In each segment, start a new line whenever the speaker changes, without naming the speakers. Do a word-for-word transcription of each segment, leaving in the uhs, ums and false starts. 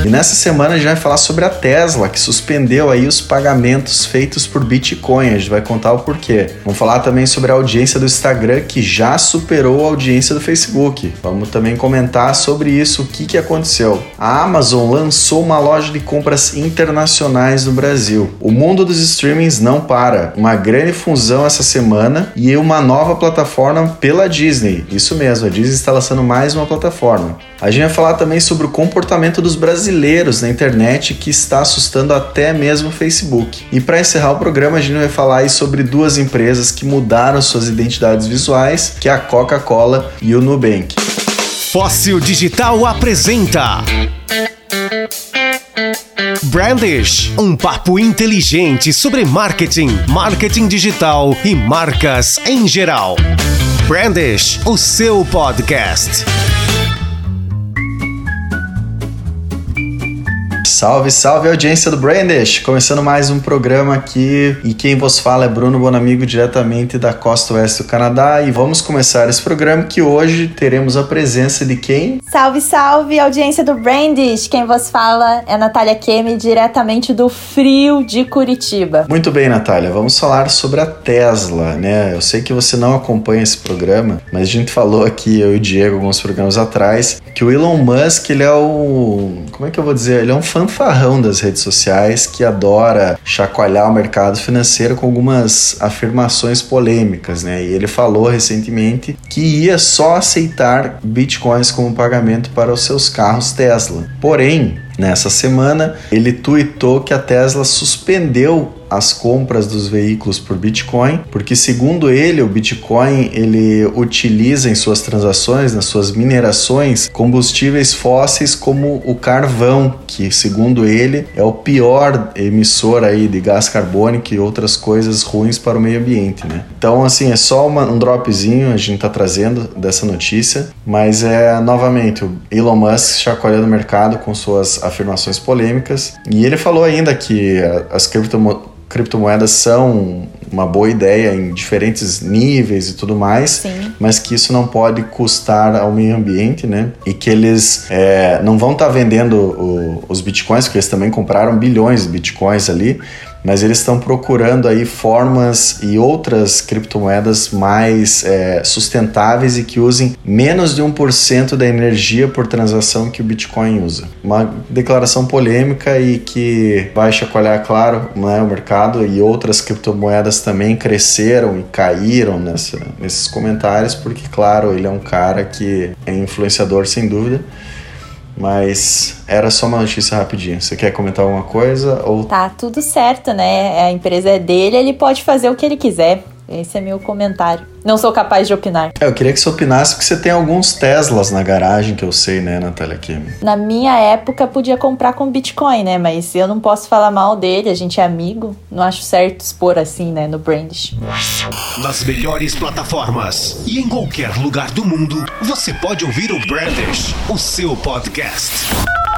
E nessa semana a gente vai falar sobre a Tesla, que suspendeu aí os pagamentos feitos por Bitcoin. A gente vai contar o porquê. Vamos falar também sobre a audiência do Instagram, que já superou a audiência do Facebook. Vamos também comentar sobre isso, o que, que aconteceu. A Amazon lançou uma loja de compras internacionais no Brasil. O mundo dos streamings não para. Uma grande fusão essa semana e uma nova plataforma pela Disney. Isso mesmo, a Disney está lançando mais uma plataforma. A gente vai falar também sobre o comportamento dos brasileiros na internet, que está assustando até mesmo o Facebook. E para encerrar o programa, a gente vai falar aí sobre duas empresas que mudaram suas identidades visuais, que é a Coca-Cola e o Nubank.
Fóssil Digital apresenta Brandish, um papo inteligente sobre marketing, marketing digital e marcas em geral. Brandish, o seu podcast.
Salve, salve audiência do Brandish! Começando mais um programa aqui, e quem vos fala é Bruno Bonamigo, diretamente da costa oeste do Canadá, e vamos começar esse programa que hoje teremos a presença de quem?
Salve, salve audiência do Brandish! Quem vos fala é Natália Kemi, diretamente do frio de Curitiba.
Muito bem, Natália, vamos falar sobre a Tesla, né? Eu sei que você não acompanha esse programa, mas a gente falou aqui, eu e o Diego, alguns programas atrás, que o Elon Musk, ele é o... como é que eu vou dizer? Ele é um fanfarrão das redes sociais que adora chacoalhar o mercado financeiro com algumas afirmações polêmicas, né? E ele falou recentemente que ia só aceitar bitcoins como pagamento para os seus carros Tesla. Porém, nessa semana, ele tweetou que a Tesla suspendeu as compras dos veículos por Bitcoin, porque segundo ele, o Bitcoin ele utiliza em suas transações, nas suas minerações, combustíveis fósseis como o carvão, que segundo ele é o pior emissor aí de gás carbônico e outras coisas ruins para o meio ambiente, né? Então, assim, é só uma, um dropzinho a gente tá trazendo dessa notícia, mas é novamente o Elon Musk chacoalhando o mercado com suas afirmações polêmicas, e ele falou ainda que as criptomoedas criptomoedas são uma boa ideia em diferentes níveis e tudo mais,
Sim.
mas que isso não pode custar ao meio ambiente, né? E que eles é, não vão estar tá vendendo o, os bitcoins, porque eles também compraram bilhões de bitcoins ali, mas eles estão procurando aí formas e outras criptomoedas mais é, sustentáveis e que usem menos de um por cento da energia por transação que o Bitcoin usa. Uma declaração polêmica e que vai chacoalhar, claro, né, o mercado, e outras criptomoedas também cresceram e caíram nessa, nesses comentários, porque, claro, ele é um cara que é influenciador sem dúvida. Mas era só uma notícia rapidinha. Você quer comentar alguma coisa? Ou...
Tá tudo certo, né? A empresa é dele, ele pode fazer o que ele quiser. Esse é meu comentário. Não sou capaz de opinar.
É, eu queria que você opinasse, porque você tem alguns Teslas na garagem, que eu sei, né, Natália Kemi?
Na minha época, podia comprar com Bitcoin, né? Mas eu não posso falar mal dele, a gente é amigo. Não acho certo expor assim, né, no Brandish.
Nas melhores plataformas e em qualquer lugar do mundo, você pode ouvir o Brandish, o seu podcast.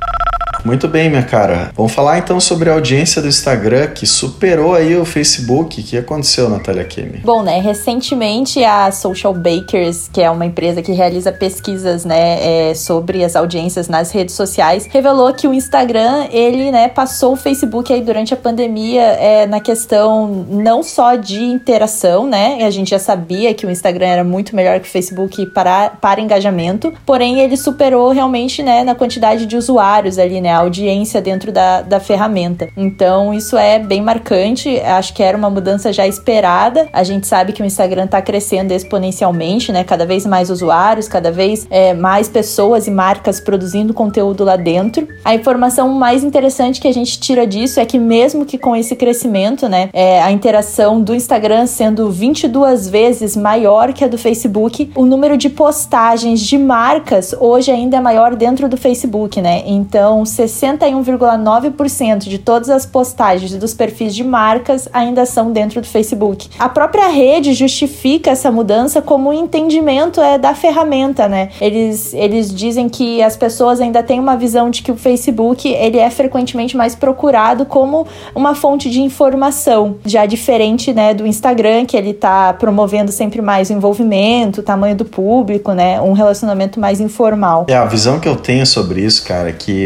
Muito bem, minha cara. Vamos falar então sobre a audiência do Instagram, que superou aí o Facebook. O que aconteceu, Natália Kemi?
Bom, né, recentemente a Social Bakers, que é uma empresa que realiza pesquisas, né, é, sobre as audiências nas redes sociais, revelou que o Instagram, ele, né, passou o Facebook aí durante a pandemia é, na questão não só de interação, né, a gente já sabia que o Instagram era muito melhor que o Facebook para, para engajamento, porém ele superou realmente, né, na quantidade de usuários ali, né, a audiência dentro da, da ferramenta. Então, isso é bem marcante, acho que era uma mudança já esperada. A gente sabe que o Instagram está crescendo exponencialmente, né? Cada vez mais usuários, cada vez é, mais pessoas e marcas produzindo conteúdo lá dentro. A informação mais interessante que a gente tira disso é que mesmo que com esse crescimento, né, é, a interação do Instagram sendo vinte e duas vezes maior que a do Facebook, o número de postagens de marcas hoje ainda é maior dentro do Facebook, né? Então, sessenta e um vírgula nove por cento de todas as postagens dos perfis de marcas ainda são dentro do Facebook. A própria rede justifica essa mudança como um entendimento é, da ferramenta, né? Eles, eles dizem que as pessoas ainda têm uma visão de que o Facebook ele é frequentemente mais procurado como uma fonte de informação, já diferente, né, do Instagram, que ele tá promovendo sempre mais o envolvimento, o tamanho do público, né? Um relacionamento mais informal.
É, a visão que eu tenho sobre isso, cara, é que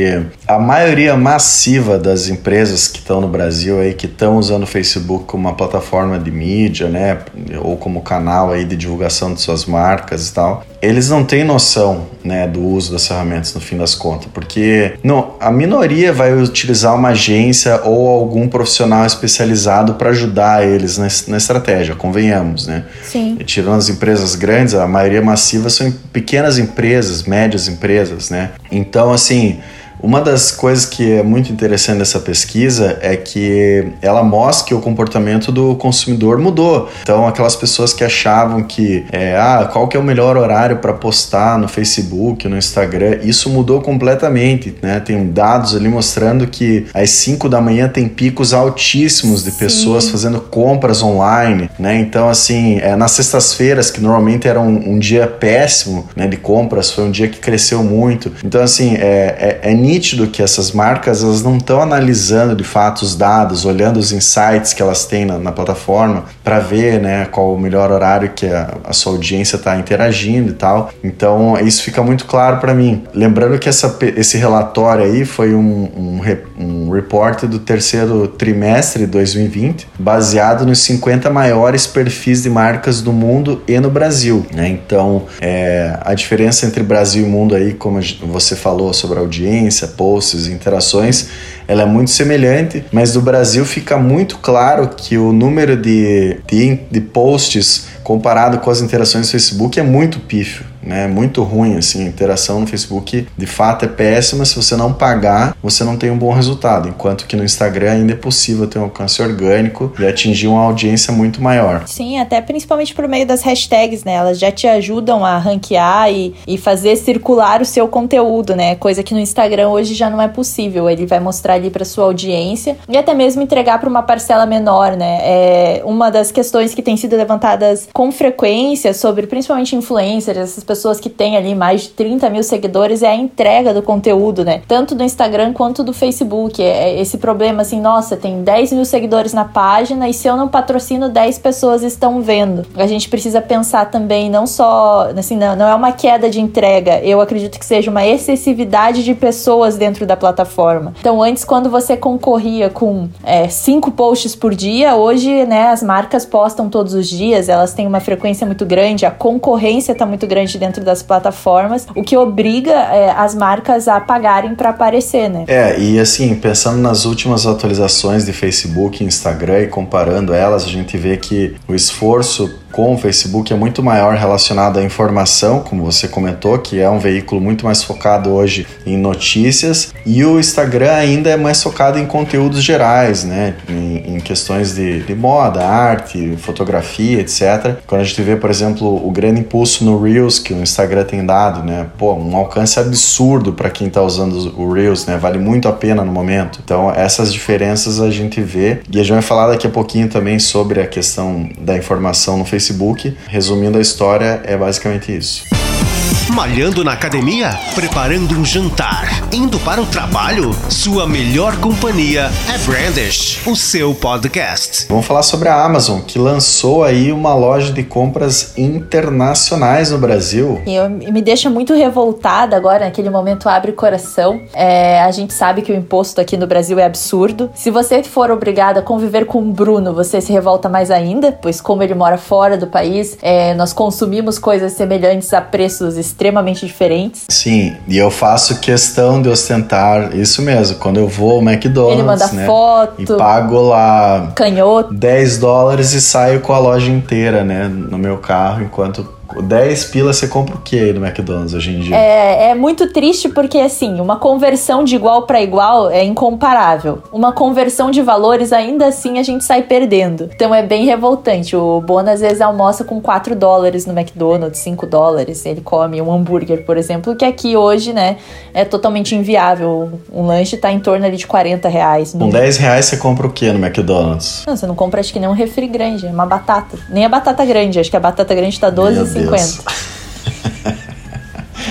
a maioria massiva das empresas que estão no Brasil aí, que estão usando o Facebook como uma plataforma de mídia, né, ou como canal aí de divulgação de suas marcas e tal, eles não têm noção, né, do uso das ferramentas no fim das contas, porque não, a minoria vai utilizar uma agência ou algum profissional especializado para ajudar eles na, na estratégia, convenhamos, né?
Sim.
E tirando as empresas grandes, a maioria massiva são pequenas empresas, médias empresas, né? Então, assim, uma das coisas que é muito interessante dessa pesquisa é que ela mostra que o comportamento do consumidor mudou. Então, aquelas pessoas que achavam que é, ah, qual que é o melhor horário para postar no Facebook, no Instagram, isso mudou completamente, né? Tem dados ali mostrando que às cinco da manhã tem picos altíssimos de pessoas Sim. fazendo compras online, né? Então, assim, é, nas sextas-feiras, que normalmente era um, um dia péssimo, né, de compras, foi um dia que cresceu muito. Então, assim, é, é, é nítido que essas marcas, elas não estão analisando de fato os dados, olhando os insights que elas têm na, na plataforma para ver, né, qual o melhor horário que a, a sua audiência está interagindo e tal. Então isso fica muito claro para mim. Lembrando que essa, esse relatório aí foi um, um, um report do terceiro trimestre de dois mil e vinte, baseado nos cinquenta maiores perfis de marcas do mundo e no Brasil, né? Então é, a diferença entre Brasil e mundo aí, como você falou sobre a audiência, posts, interações, ela é muito semelhante, mas no Brasil fica muito claro que o número de, de, de posts comparado com as interações no Facebook é muito pífio, né? Muito ruim, assim, a interação no Facebook de fato é péssima. Se você não pagar, você não tem um bom resultado, enquanto que no Instagram ainda é possível ter um alcance orgânico e atingir uma audiência muito maior.
Sim, até principalmente por meio das hashtags, né? Elas já te ajudam a ranquear e, e fazer circular o seu conteúdo, né? Coisa que no Instagram hoje já não é possível. Ele vai mostrar ali para sua audiência e até mesmo entregar para uma parcela menor, né? É uma das questões que tem sido levantadas com frequência sobre principalmente influencers, essas pessoas que têm ali mais de trinta mil seguidores, é a entrega do conteúdo, né? Tanto do Instagram quanto do Facebook. É esse problema assim, nossa, tem dez mil seguidores na página e se eu não patrocino, dez pessoas estão vendo. A gente precisa pensar também, não só, assim, não, não é uma queda de entrega, eu acredito que seja uma excessividade de pessoas dentro da plataforma. Então, antes, quando você concorria com é, cinco posts por dia, hoje, né, as marcas postam todos os dias, elas têm uma frequência muito grande, a concorrência está muito grande dentro das plataformas, o que obriga é, as marcas a pagarem para aparecer, né?
É, e assim, pensando nas últimas atualizações de Facebook e Instagram e comparando elas, a gente vê que o esforço com o Facebook é muito maior relacionado à informação, como você comentou, que é um veículo muito mais focado hoje em notícias, e o Instagram ainda é mais focado em conteúdos gerais, né? Em, em questões de, de moda, arte, fotografia, etcétera. Quando a gente vê, por exemplo, o grande impulso no Reels que o Instagram tem dado, né? Pô, um alcance absurdo para quem está usando o Reels, né? Vale muito a pena no momento. Então, essas diferenças a gente vê, e a gente vai falar daqui a pouquinho também sobre a questão da informação no Facebook. Facebook. Resumindo a história, é basicamente isso.
Malhando na academia? Preparando um jantar? Indo para o trabalho? Sua melhor companhia é Brandish, o seu podcast.
Vamos falar sobre a Amazon, que lançou aí uma loja de compras internacionais no Brasil.
E eu, me deixa muito revoltada agora, naquele momento abre o coração. É, a gente sabe que o imposto aqui no Brasil é absurdo. Se você for obrigado a conviver com o Bruno, você se revolta mais ainda, pois como ele mora fora do país, é, nós consumimos coisas semelhantes a preços extremamente diferentes.
Sim, e eu faço questão de ostentar isso mesmo. Quando eu vou ao McDonald's,
ele manda, né, foto,
e pago lá
canhoto,
dez dólares e saio com a loja inteira, né, no meu carro, enquanto dez pila você compra o que aí no McDonald's hoje em dia?
É, é muito triste porque, assim, uma conversão de igual para igual é incomparável. Uma conversão de valores, ainda assim, a gente sai perdendo. Então é bem revoltante. O Bono, às vezes, almoça com quatro dólares no McDonald's, cinco dólares. Ele come um hambúrguer, por exemplo, que aqui hoje, né, é totalmente inviável. Um lanche tá em torno ali de quarenta reais.
Com dez reais você compra o que no McDonald's?
Não, você não compra, acho que nem um refri grande, uma batata. Nem a batata grande, acho que a batata grande tá doze reais e cinquenta.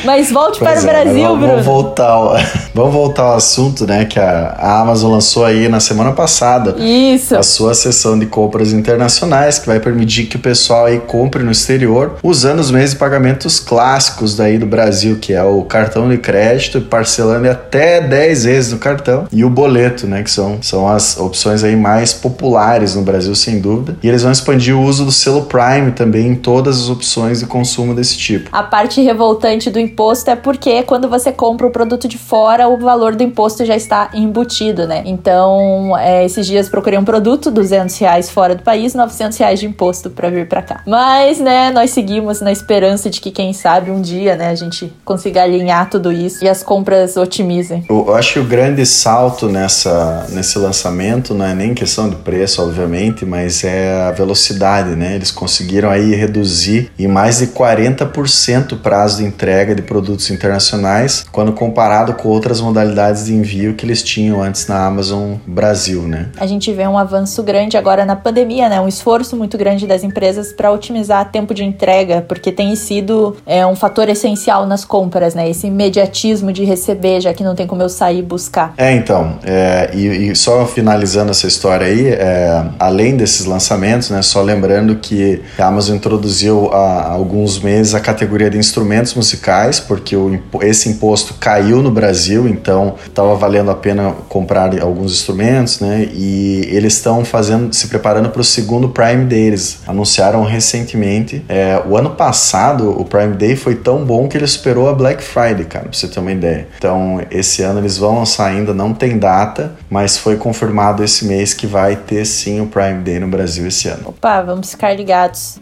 Mas volte
Pois
para o
é,
Brasil,
vamos,
Bruno.
Vamos voltar, ao, vamos voltar ao assunto, né? Que a, a Amazon lançou aí na semana passada.
Isso.
A sua seção de compras internacionais, que vai permitir que o pessoal aí compre no exterior, usando os meios de pagamentos clássicos daí do Brasil, que é o cartão de crédito, parcelando até dez vezes no cartão, e o boleto, né? Que são, são as opções aí mais populares no Brasil, sem dúvida. E eles vão expandir o uso do selo Prime também em todas as opções de consumo desse tipo.
A parte revoltante do imposto é porque quando você compra o produto de fora, o valor do imposto já está embutido, né? Então, é, esses dias procurei um produto, duzentos reais fora do país, novecentos reais de imposto para vir para cá. Mas, né, nós seguimos na esperança de que, quem sabe, um dia, né, a gente consiga alinhar tudo isso e as compras otimizem.
Eu, eu acho que o grande salto nessa, nesse lançamento não é nem questão de preço, obviamente, mas é a velocidade, né? Eles conseguiram aí reduzir em mais de quarenta por cento o prazo de entrega de produtos internacionais, quando comparado com outras modalidades de envio que eles tinham antes na Amazon Brasil, né?
A gente vê um avanço grande agora na pandemia, né? Um esforço muito grande das empresas para otimizar tempo de entrega, porque tem sido é, um fator essencial nas compras, né? Esse imediatismo de receber, já que não tem como eu sair e buscar.
É, então, é, e, e só finalizando essa história aí, é, além desses lançamentos, né? Só lembrando que a Amazon introduziu há alguns meses a categoria de instrumentos musicais, porque o, esse imposto caiu no Brasil, então estava valendo a pena comprar alguns instrumentos, né? E eles estão fazendo, se preparando para o segundo Prime Day. Eles anunciaram recentemente. É, o ano passado, o Prime Day foi tão bom que ele superou a Black Friday, cara, pra você ter uma ideia. Então, esse ano eles vão lançar ainda, não tem data, mas foi confirmado esse mês que vai ter sim o Prime Day no Brasil esse ano.
Opa, vamos ficar ligados.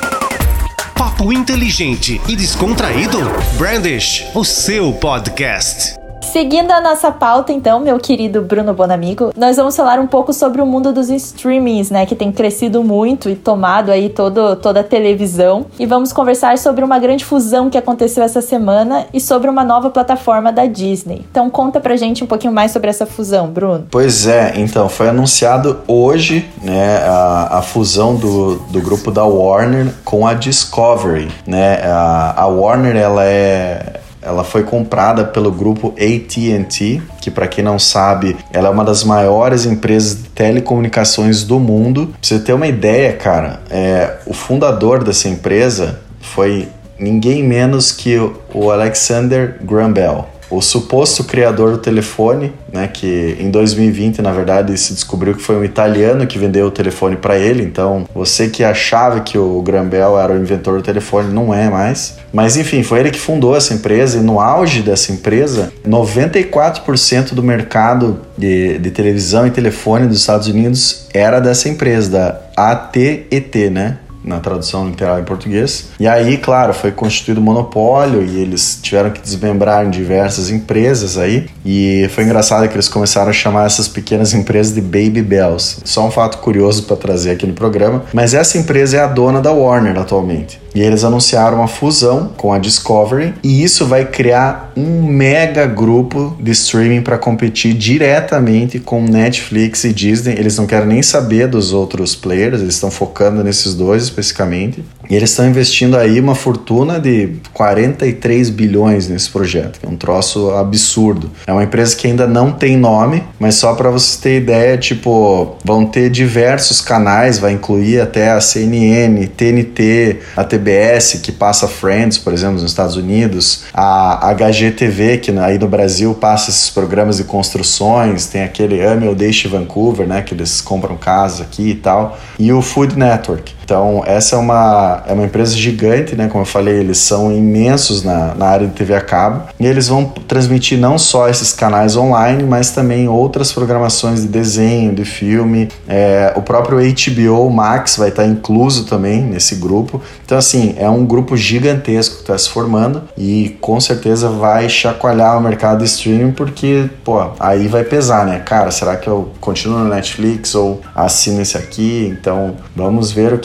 Papo inteligente e descontraído? Brandish, o seu podcast.
Seguindo a nossa pauta, então, meu querido Bruno Bonamigo, nós vamos falar um pouco sobre o mundo dos streamings, né, que tem crescido muito e tomado aí todo, toda a televisão. E vamos conversar sobre uma grande fusão que aconteceu essa semana e sobre uma nova plataforma da Disney. Então, conta pra gente um pouquinho mais sobre essa fusão, Bruno.
Pois é, então, foi anunciado hoje, né, a, a fusão do, do grupo da Warner com a Discovery, né, a, a Warner, ela é... Ela foi comprada pelo grupo A T and T, que, para quem não sabe, ela é uma das maiores empresas de telecomunicações do mundo. Pra você ter uma ideia, cara, é, o fundador dessa empresa foi ninguém menos que o Alexander Graham Bell, o suposto criador do telefone, né, que em dois mil e vinte, na verdade, se descobriu que foi um italiano que vendeu o telefone para ele. Então, você que achava que o Graham Bell era o inventor do telefone, não é mais. Mas, enfim, foi ele que fundou essa empresa, e no auge dessa empresa, noventa e quatro por cento do mercado de, de televisão e telefone dos Estados Unidos era dessa empresa, da A T e T, né? Na tradução literal em português. E aí, claro, foi constituído um monopólio e eles tiveram que desmembrar em diversas empresas aí. E foi engraçado que eles começaram a chamar essas pequenas empresas de Baby Bells. Só um fato curioso para trazer aqui no programa. Mas essa empresa é a dona da Warner atualmente. E eles anunciaram uma fusão com a Discovery, e isso vai criar um mega grupo de streaming para competir diretamente com Netflix e Disney. Eles não querem nem saber dos outros players, eles estão focando nesses dois especificamente. E eles estão investindo aí uma fortuna de quarenta e três bilhões nesse projeto, que é um troço absurdo. É uma empresa que ainda não tem nome, mas só para você ter ideia, tipo, vão ter diversos canais, vai incluir até a C N N, T N T, a T B S, que passa Friends, por exemplo, nos Estados Unidos, a H G T V, que aí no Brasil passa esses programas de construções, tem aquele Ame ou Deixe Vancouver, né, que eles compram casas aqui e tal, e o Food Network. Então, essa é uma, é uma empresa gigante, né? Como eu falei, eles são imensos na, na área de T V a cabo. E eles vão transmitir não só esses canais online, mas também outras programações de desenho, de filme. É, o próprio H B O Max vai estar incluso também nesse grupo. Então, assim, é um grupo gigantesco que está se formando e com certeza vai chacoalhar o mercado de streaming, porque, pô, aí vai pesar, né? Cara, será que eu continuo no Netflix ou assino esse aqui? Então, vamos ver o que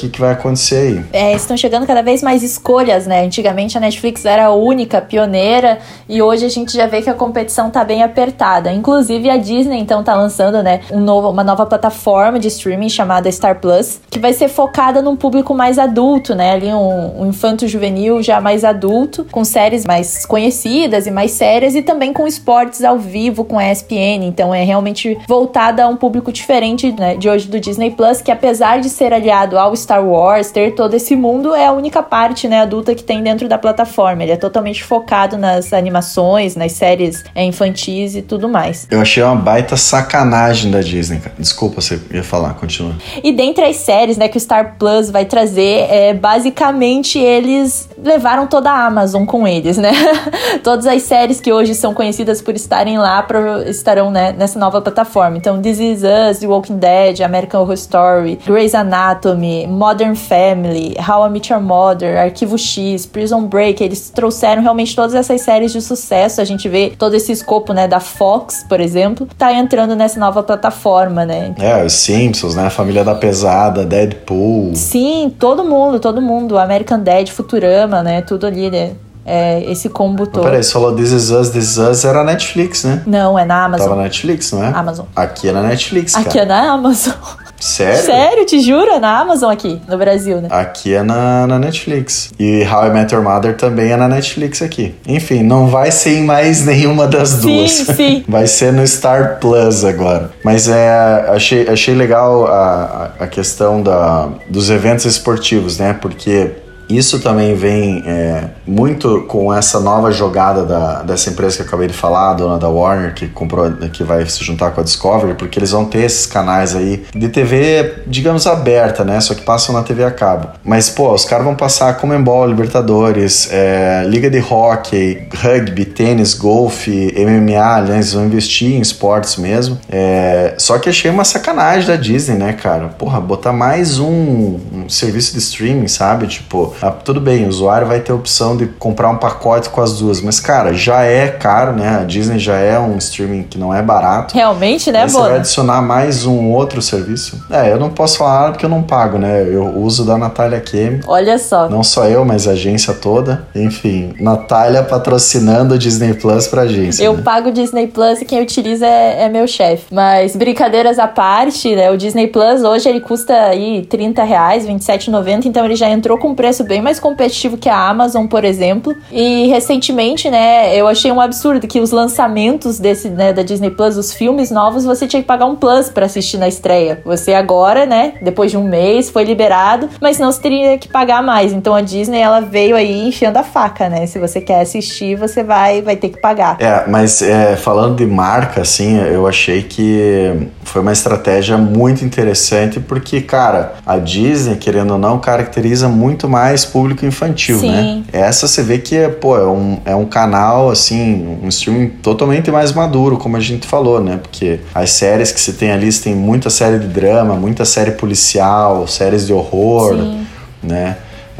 que vai acontecer aí.
É, estão chegando cada vez mais escolhas, né? Antigamente a Netflix era a única, pioneira, e hoje a gente já vê que a competição tá bem apertada. Inclusive a Disney, então, tá lançando, né, um novo, uma nova plataforma de streaming chamada Star Plus, que vai ser focada num público mais adulto, né? Ali um, um infanto-juvenil já mais adulto, com séries mais conhecidas e mais sérias, e também com esportes ao vivo, com a E S P N. Então é realmente voltada a um público diferente, né, de hoje do Disney Plus, que apesar de ser aliado ao Star Wars, ter todo esse mundo, é a única parte, né, adulta que tem dentro da plataforma. Ele é totalmente focado nas animações, nas séries é, infantis e tudo mais.
Eu achei uma baita sacanagem da Disney, cara. Desculpa, você ia falar, continua.
E dentre as séries, né, que o Star Plus vai trazer, é, basicamente eles levaram toda a Amazon com eles, né? Todas as séries que hoje são conhecidas por estarem lá pro, estarão, né, nessa nova plataforma. Então, This Is Us, The Walking Dead, American Horror Story, Grey's Anatomy, Modern Family, How I Met Your Mother, Arquivo X, Prison Break. Eles trouxeram realmente todas essas séries de sucesso. A gente vê todo esse escopo, né, da Fox, por exemplo, tá entrando nessa nova plataforma, né?
É, os Simpsons, né? A Família da Pesada, Deadpool.
Sim, todo mundo, todo mundo. American Dad, Futurama, né? Tudo ali, né? É, esse combo todo.
Peraí, você falou This Is Us, This Is Us era Netflix, né?
Não, é na Amazon.
Tava na Netflix, não é?
Amazon.
Aqui é na Netflix, cara.
Aqui é na Amazon.
Sério?
Sério, te juro? É na Amazon aqui, no Brasil, né?
Aqui é na, na Netflix. E How I Met Your Mother também é na Netflix aqui. Enfim, não vai ser em mais nenhuma das duas.
Sim, sim.
Vai ser no Star Plus agora. Mas é, achei, achei legal a, a questão da, dos eventos esportivos, né? Porque isso também vem é, muito com essa nova jogada da, dessa empresa que eu acabei de falar, a dona da Warner, que comprou, que vai se juntar com a Discovery, porque eles vão ter esses canais aí de T V, digamos, aberta, né? Só que passam na T V a cabo. Mas, pô, os caras vão passar Conmebol, Libertadores, é, Liga de Hockey, Rugby, Tênis, Golfe, M M A, né? Eles vão investir em esportes mesmo. É, só que achei uma sacanagem da Disney, né, cara? Porra, botar mais um, um serviço de streaming, sabe? Tipo, ah, tudo bem, o usuário vai ter a opção de comprar um pacote com as duas, mas, cara, já é caro, né? A Disney já é um streaming que não é barato.
Realmente, né,
Aí você
Bona?
vai adicionar mais um outro serviço. É, eu não posso falar nada porque eu não pago, né? Eu uso da Natália Kemi.
Olha só.
Não só eu, mas a agência toda. Enfim, Natália patrocinando o Disney Plus pra agência.
Eu
né?
pago o Disney Plus e quem utiliza é, é meu chefe. Mas brincadeiras à parte, né? O Disney Plus hoje ele custa aí trinta reais, vinte e sete reais e noventa centavos, então ele já entrou com um preço bem mais competitivo que a Amazon, por exemplo. E recentemente, né, eu achei um absurdo que os lançamentos desse, né, da Disney Plus, os filmes novos, você tinha que pagar um Plus pra assistir na estreia. Você agora, né, depois de um mês, foi liberado, mas não, você teria que pagar mais. Então a Disney, ela veio aí enfiando a faca, né? Se você quer assistir, você vai, vai ter que pagar.
É, mas é, falando de marca, assim, eu achei que foi uma estratégia muito interessante, porque, cara, a Disney, querendo ou não, caracteriza muito mais público infantil,
Sim.
né? Essa você vê que, pô, é um, é um canal, assim, um streaming totalmente mais maduro, como a gente falou, né? Porque as séries que você tem ali, você tem muita série de drama, muita série policial, séries de horror, Sim. né?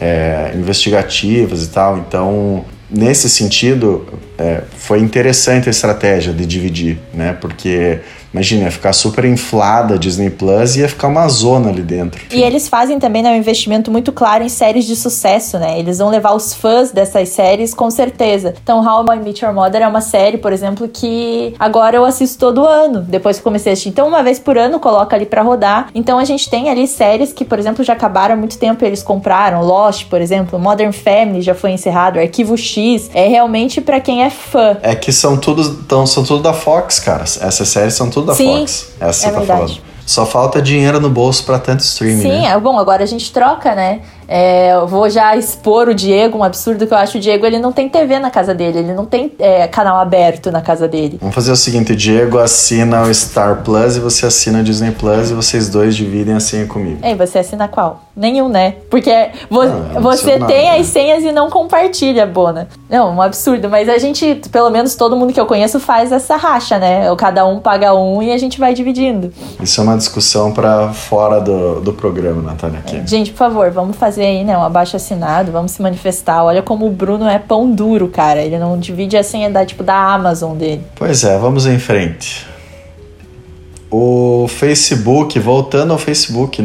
É, investigativas e tal. Então, nesse sentido, é, foi interessante a estratégia de dividir, né? Porque imagina, ia ficar super inflada a Disney Plus e ia ficar uma zona ali dentro.
E eles fazem também, né, um investimento muito claro em séries de sucesso, né? Eles vão levar os fãs dessas séries com certeza. Então, How I Met Your Mother é uma série, por exemplo, que agora eu assisto todo ano, depois que comecei a assistir. Então, uma vez por ano, coloca ali pra rodar. Então, a gente tem ali séries que, por exemplo, já acabaram há muito tempo, eles compraram. Lost, por exemplo, Modern Family já foi encerrado, Arquivo X. É realmente pra quem é fã.
É que são tudo, tão, são tudo da Fox, cara. Essas séries são tudo da
Sim,
Fox. Essa
é
você tá
verdade.
falando. Só falta dinheiro no bolso pra tanto streaming,
Sim,
né?
é bom, agora a gente troca, né? É, eu vou já expor o Diego, um absurdo que eu acho. O Diego, ele não tem T V na casa dele, ele não tem é, canal aberto na casa dele.
Vamos fazer o seguinte, o Diego assina o Star Plus e você assina o Disney Plus e vocês dois dividem a senha comigo.
E você assina qual? Nenhum, né? Porque vo-
não,
você
não
tem
nada,
as senhas e não compartilha, Bona. Não, um absurdo, mas a gente, pelo menos todo mundo que eu conheço faz essa racha, né? Cada um paga um e a gente vai dividindo.
Isso é uma discussão pra fora do, do programa, Natália. Aqui.
Gente, por favor, vamos fazer aí, né, um abaixo assinado, vamos se manifestar. Olha como o Bruno é pão duro, cara. Ele não divide a senha da, tipo, da Amazon dele.
Pois é, vamos em frente. O Facebook, voltando ao Facebook, né?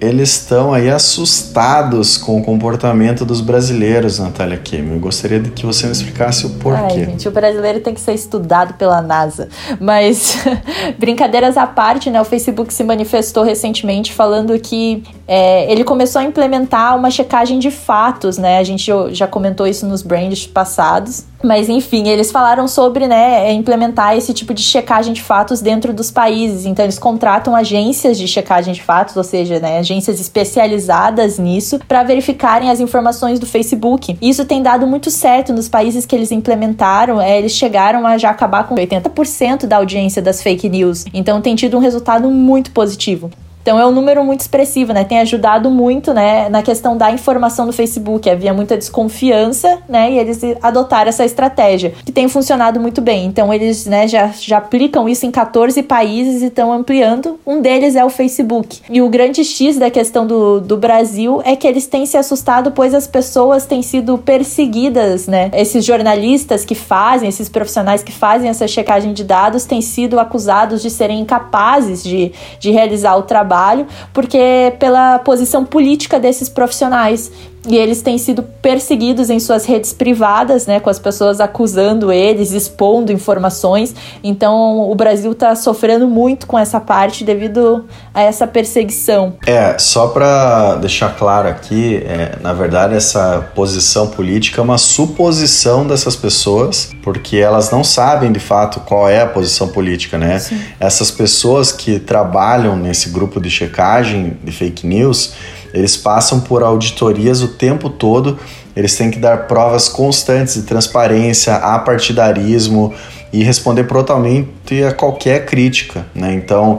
eles estão aí assustados com o comportamento dos brasileiros, Natália Kemi. Eu gostaria de que você me explicasse o porquê.
Ai, gente, o brasileiro tem que ser estudado pela NASA. Mas, brincadeiras à parte, né? O Facebook se manifestou recentemente falando que é, ele começou a implementar uma checagem de fatos, né? A gente já comentou isso nos brands passados. Mas, enfim, eles falaram sobre, né, implementar esse tipo de checagem de fatos dentro dos países. Então, eles contratam agências de checagem de fatos, ou seja, né, agências especializadas nisso, para verificarem as informações do Facebook. Isso tem dado muito certo nos países que eles implementaram. É, eles chegaram a já acabar com oitenta por cento da audiência das fake news. Então, tem tido um resultado muito positivo. Então é um número muito expressivo, né? Tem ajudado muito, né, na questão da informação do Facebook. Havia muita desconfiança, né? E eles adotaram essa estratégia, que tem funcionado muito bem. Então eles, né, já, já aplicam isso em catorze países e estão ampliando. Um deles é o Facebook. E o grande X da questão do, do Brasil é que eles têm se assustado, pois as pessoas têm sido perseguidas, né? Esses jornalistas que fazem, esses profissionais que fazem essa checagem de dados têm sido acusados de serem incapazes de, de realizar o trabalho, porque pela posição política desses profissionais. E eles têm sido perseguidos em suas redes privadas, né, com as pessoas acusando eles, expondo informações. Então, o Brasil está sofrendo muito com essa parte devido a essa perseguição.
É, só para deixar claro aqui, é, na verdade, essa posição política é uma suposição dessas pessoas, porque elas não sabem, de fato, qual é a posição política, né? Sim. Essas pessoas que trabalham nesse grupo de checagem de fake news, eles passam por auditorias o tempo todo, eles têm que dar provas constantes de transparência, apartidarismo e responder prontamente a qualquer crítica, né? Então,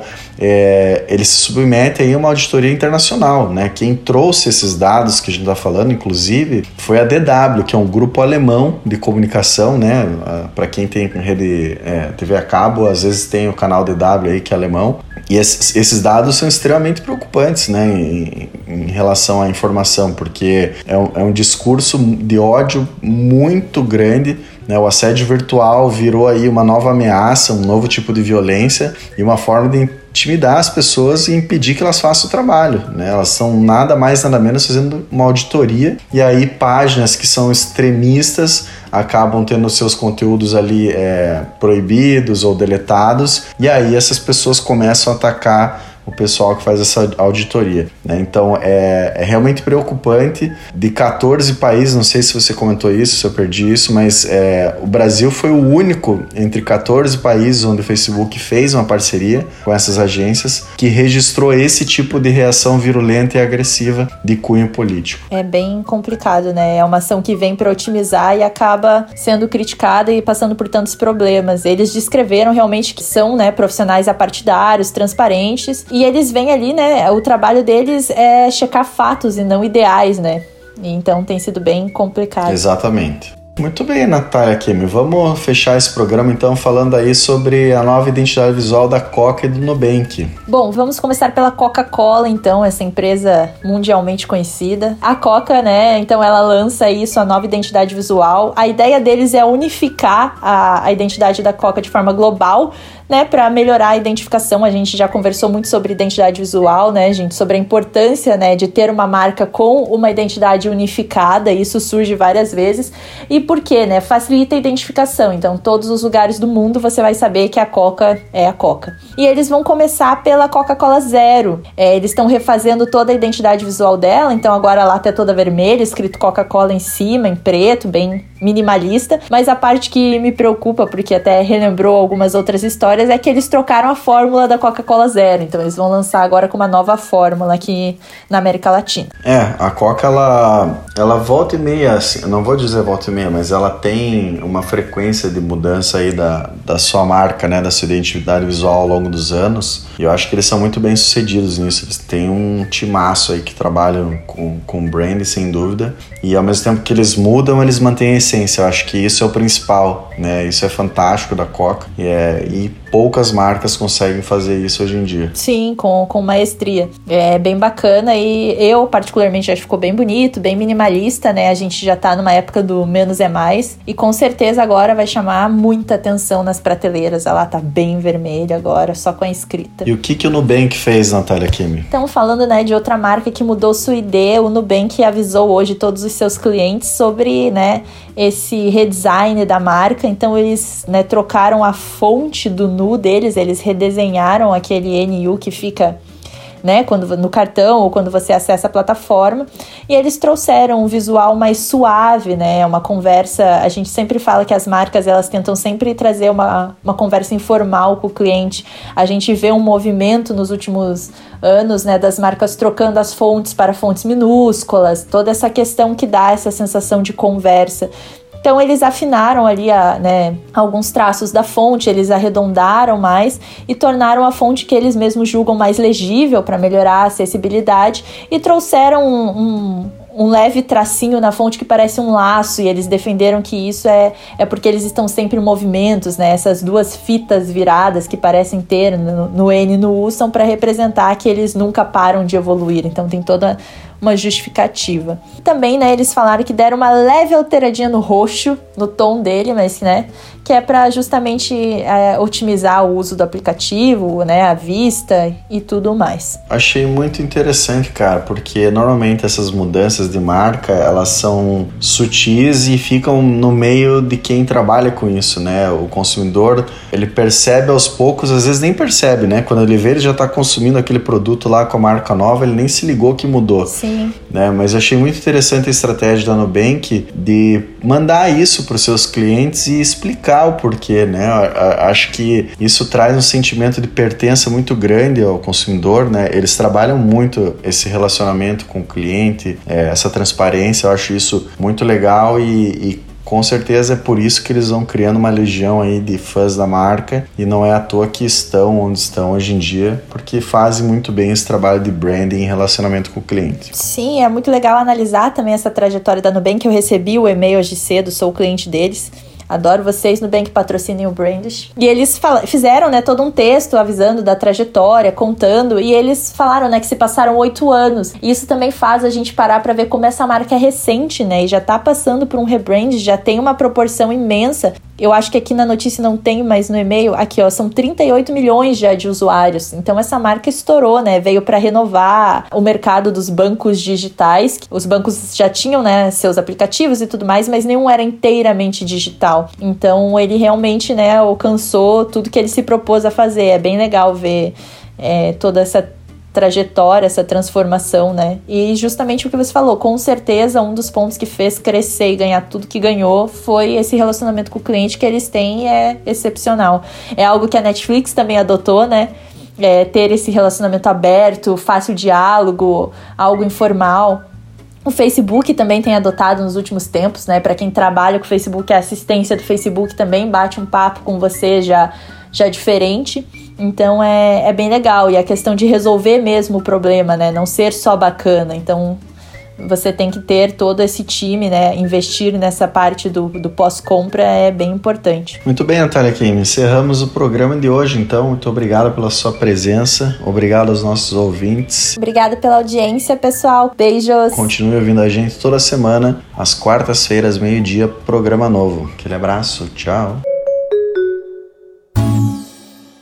é, eles se submetem a uma auditoria internacional, né? Quem trouxe esses dados que a gente está falando, inclusive, foi a D W, que é um grupo alemão de comunicação, né? Para quem tem rede é, T V a cabo, às vezes tem o canal D W aí, que é alemão. E esses, esses dados são extremamente preocupantes, né, em, em relação à informação, porque é um, é um discurso de ódio muito grande, né? O assédio virtual virou aí uma nova ameaça, um novo tipo de violência e uma forma de intimidar as pessoas e impedir que elas façam o trabalho, né? Elas são nada mais, nada menos fazendo uma auditoria, e aí páginas que são extremistas acabam tendo seus conteúdos ali é, proibidos ou deletados, e aí essas pessoas começam a atacar o pessoal que faz essa auditoria, né? Então é, é realmente preocupante. De catorze países, não sei se você comentou isso, se eu perdi isso, mas é, o Brasil foi o único entre catorze países onde o Facebook fez uma parceria com essas agências que registrou esse tipo de reação virulenta e agressiva de cunho político.
É bem complicado, né? É uma ação que vem para otimizar e acaba sendo criticada e passando por tantos problemas. Eles descreveram realmente que são, né, profissionais apartidários, transparentes, e eles veem ali, né, o trabalho deles é checar fatos e não ideais, né? Então tem sido bem complicado.
Exatamente. Muito bem, Natália Kemi. Vamos fechar esse programa então falando aí sobre a nova identidade visual da Coca e do Nubank.
Bom, vamos começar pela Coca-Cola, então, essa empresa mundialmente conhecida. A Coca, né, então ela lança aí sua nova identidade visual. A ideia deles é unificar a, a identidade da Coca de forma global, né, para melhorar a identificação. A gente já conversou muito sobre identidade visual, né, gente, sobre a importância, né, de ter uma marca com uma identidade unificada. Isso surge várias vezes. E por quê, né? Facilita a identificação. Então, todos os lugares do mundo você vai saber que a Coca é a Coca. E eles vão começar pela Coca-Cola Zero. É, eles estão refazendo toda a identidade visual dela. Então, agora a lata é toda vermelha, escrito Coca-Cola em cima, em preto, bem minimalista. Mas a parte que me preocupa, porque até relembrou algumas outras histórias, é que eles trocaram a fórmula da Coca-Cola Zero. Então, eles vão lançar agora com uma nova fórmula aqui na América Latina.
É, a Coca, ela, ela volta e meia, assim, não vou dizer volta e meia, mas ela tem uma frequência de mudança aí da, da sua marca, né, da sua identidade visual ao longo dos anos, e eu acho que eles são muito bem sucedidos nisso. Eles têm um timaço aí que trabalham com, com brand, sem dúvida, e ao mesmo tempo que eles mudam, eles mantêm a essência essência. Eu acho que isso é o principal, né? Isso é fantástico da Coca e, é, e poucas marcas conseguem fazer isso hoje em dia.
Sim, com, com maestria. É bem bacana e eu particularmente acho que ficou bem bonito, bem minimalista, né? A gente já tá numa época do menos é mais e com certeza agora vai chamar muita atenção nas prateleiras. Ela tá bem vermelha agora, só com a escrita.
E o que, que o Nubank fez, Natália Kimi?
Então, falando, né, de outra marca que mudou sua I D, o Nubank avisou hoje todos os seus clientes sobre, né, esse redesign da marca. Então, eles, né, trocaram a fonte do Nu deles, eles redesenharam aquele N U que fica, né, quando, no cartão ou quando você acessa a plataforma, e eles trouxeram um visual mais suave, né, uma conversa, a gente sempre fala que as marcas, elas tentam sempre trazer uma, uma conversa informal com o cliente. A gente vê um movimento nos últimos anos, né, das marcas trocando as fontes para fontes minúsculas, toda essa questão que dá essa sensação de conversa. Então, eles afinaram ali a, né, alguns traços da fonte, eles arredondaram mais e tornaram a fonte que eles mesmos julgam mais legível para melhorar a acessibilidade e trouxeram um, um, um leve tracinho na fonte que parece um laço, e eles defenderam que isso é, é porque eles estão sempre em movimentos, né? Essas duas fitas viradas que parecem ter no, no N e no U são para representar que eles nunca param de evoluir. Então, tem toda uma justificativa. Também, né, eles falaram que deram uma leve alteradinha no roxo, no tom dele, mas, né, que é para justamente é, otimizar o uso do aplicativo, né, a vista e tudo mais.
Achei muito interessante, cara, porque normalmente essas mudanças de marca, elas são sutis e ficam no meio de quem trabalha com isso, né? O consumidor, ele percebe aos poucos, às vezes nem percebe, né? Quando ele vê, ele já está consumindo aquele produto lá com a marca nova, ele nem se ligou que mudou.
Sim.
Né? Mas achei muito interessante a estratégia da Nubank de mandar isso para os seus clientes e explicar o porquê, né? Acho que isso traz um sentimento de pertença muito grande ao consumidor, né? Eles trabalham muito esse relacionamento com o cliente, é, essa transparência. Eu acho isso muito legal e, e com certeza é por isso que eles vão criando uma legião aí de fãs da marca, e não é à toa que estão onde estão hoje em dia, porque fazem muito bem esse trabalho de branding em relacionamento com o cliente.
Sim, é muito legal analisar também essa trajetória da Nubank. Eu recebi o e-mail hoje cedo, sou cliente deles. Adoro vocês, Nubank, patrocinem o Brandish. E eles fal- fizeram, né, todo um texto avisando da trajetória, contando, e eles falaram, né, que se passaram oito anos. E isso também faz a gente parar para ver como essa marca é recente, né, e já tá passando por um rebrand, já tem uma proporção imensa. Eu acho que aqui na notícia não tem, mas no e-mail, aqui ó, são trinta e oito milhões já de usuários. Então essa marca estourou, né, veio para renovar o mercado dos bancos digitais. Os bancos já tinham, né, seus aplicativos e tudo mais, mas nenhum era inteiramente digital. Então ele realmente, né, alcançou tudo que ele se propôs a fazer. É bem legal ver é, toda essa trajetória, essa transformação, né? E justamente o que você falou, com certeza um dos pontos que fez crescer e ganhar tudo que ganhou foi esse relacionamento com o cliente que eles têm, e é excepcional. É algo que a Netflix também adotou, né? É, ter esse relacionamento aberto, fácil diálogo, algo informal. O Facebook também tem adotado nos últimos tempos, né? Para quem trabalha com o Facebook, a assistência do Facebook também bate um papo com você já, já diferente. Então é, é bem legal. E a questão de resolver mesmo o problema, né? Não ser só bacana. Então você tem que ter todo esse time, né? Investir nessa parte do, do pós-compra é bem importante.
Muito bem, Natália Kimi. Encerramos o programa de hoje, então. Muito obrigado pela sua presença. Obrigado aos nossos ouvintes.
Obrigada pela audiência, pessoal. Beijos.
Continue ouvindo a gente toda semana, às quartas-feiras, meio-dia, programa novo. Aquele abraço. Tchau.